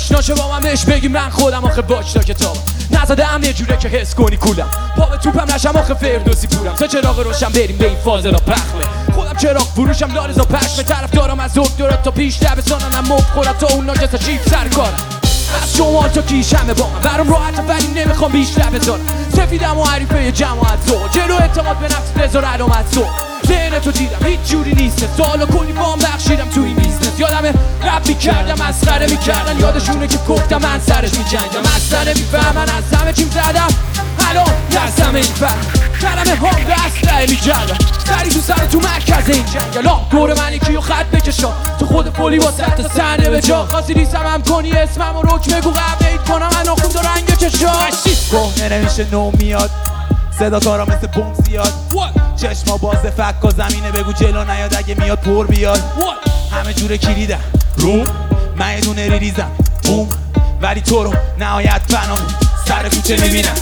آشناشه با من بهش بگی من خودم آخه واچ تا کتابم نزدم یه جوره که حس کنی کولم پا به توپم نشم آخه فردوسی پورم تا چراغ روشن بریم به این فاز را پخمه خودم چراغ فروشم لارزا پشمه طرف دارم از دکترات تا پیش دبستانم مفت خورد تا اون ناجسا چیپ سر کارم از شما تا کیش همه با من برام راحته ولی نمیخوام بیشتر بذارم سفیدم و حریفه جماعت زو جلو اعتماد به نفس بذار علامت زو ذهن تو دیدم هیچ جوری نیسته سالا کلی وام بخشیدم تو این بیزنس یادمه رب میکردم مسخره میکردن یادشونه که گفتم من سرش میجنگم مسخره میفهمن از همه چیم زدم الان دستم این فرد کلمه هم به اسلحه میجردم سری تو سر تو مرکز این جنگل دور من یکی و خط بکشا تو خود پولی با تا صحنه به جا خواستی ریسم هم کنی اسمم و رک بگو قبل عید کنم من آخون دو رنگ چشا کهنه نمیشه نو میاد صدا کارا مثل بوم زیاد چشما باز فک و زمینه بگو جلو نیاد اگه میاد پر بیاد همه جوره کلیدم روم من یه دونه ریریزم بوم ولی تو رو نهایت بنام سر کوچه میبینم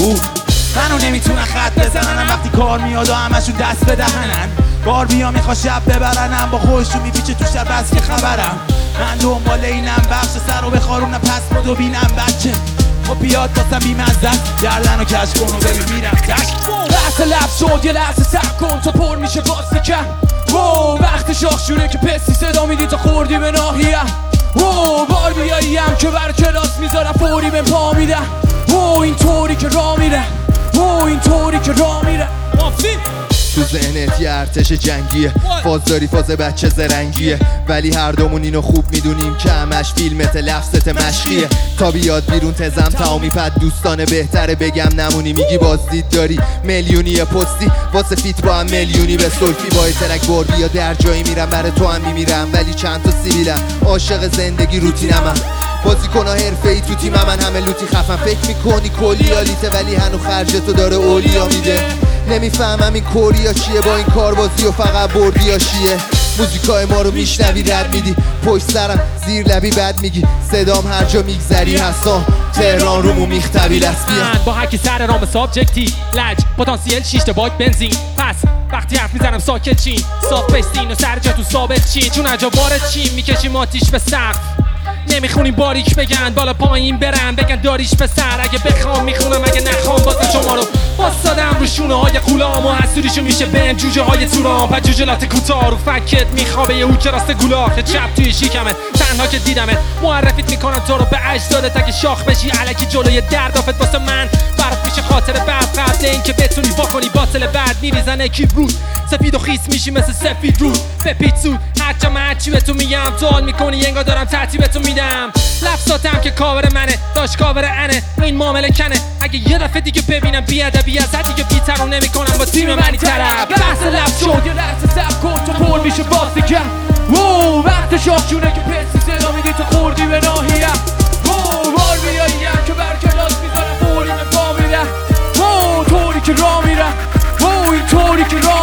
منو نمیتونن خط بزنن وقتی کار میاد و همشون دست بدهنن بار بیا میخوا شب ببرنم با خودشون میپیچه تو شب بس که خبرم من دنبال اینم بخش سر رو بخارونم پس بدو بینم بچه خب بیاد باسم بیمزد گردن رو کش کن و ببین میرم تشت لحظه لب شد یه لحظه سب کن تا پر میشه واسه کن وقت شاخ شونه که پسی صدا میدی تا خوردی به ناهیم بار بیاییم که بر کلاس میذارم فوری به پا میدم اینطوری که راه میره اینطوری که راه میره تو ذهنت یه ارتش جنگیه فاز داری فاز بچه زرنگیه ولی هر دومون اینو خوب میدونیم که همش فیلمت لفظت مشقیه تا بیاد بیرون تزم تمامی پد دوستانه بهتره بگم نمونی میگی بازدید داری میلیونی پستی واسه فیت با هم میلیونی به سلفی با ترک بار بیا در جایی میرم برای تو هم میمیرم ولی چند تا سیبیلم عاشق زندگی روتینم بازیکن‌ها حرفه‌ای تو تیم من همه لوتی خفن فکر میکنی کلی آلیته ولی هنو خرجتو داره اولیا میده نمیفهمم این کوریا چیه با این کاربازی و فقط بردیا چیه موزیکای ما رو میشنوی رد میدی پشت سرم زیر لبی بد میگی صدام هر جا میگذری هستم تهران رومو میختبی لسبیان با هرکی سر رام سابجکتی لج پتانسیل 6 تا باگ بنزین پس وقتی حرف میزنم ساکت چین صاف بستین و سر جا تو ثابت چین چون عجا وارد چین میکشیم آتیش به سقف نمیخونیم باریک بگن بالا پایین برن بگن داریش به سر اگه بخوام میخونم اگه نخوام واسه شما رو باستادم رو شونه های غولام و حسودیشو میشه بهم جوجه های تورام و جوجلات کوتاه رو فکت میخوابه یه هوک راست گولاخ چپ توی شیکمه تنها که دیدمت معرفیت میکنم تو رو به اجدادت اگه شاخ بشی الکی جلوی دردافت واسه من برات میشه خاطر بعد قبل اینکه بتونی واکنی باطل بعد میریزن کیبرود سفید و خیس میشی مثل سفید رود به پیتسود هرچه من هرچی به تو میگم سوال میکنی انگار دارم ترتیبتو میدم لفظاتم که کاور منه داشت کاور انه این معامله کنه اگه یه دفعه دیگه ببینم بیادبی از دیگه بی‌ترون نمیکنم با تیم منی طرف بحث لفظ شد یه لحظه سب کن تو پر میشه بازی کن وقت شاخ شونه که پسی صدا میدی تو خوردی به ناهیم بار بیاییم که بر کلاس میذارم فوری به پا میدم طوری که راه میرم اینطوری که راه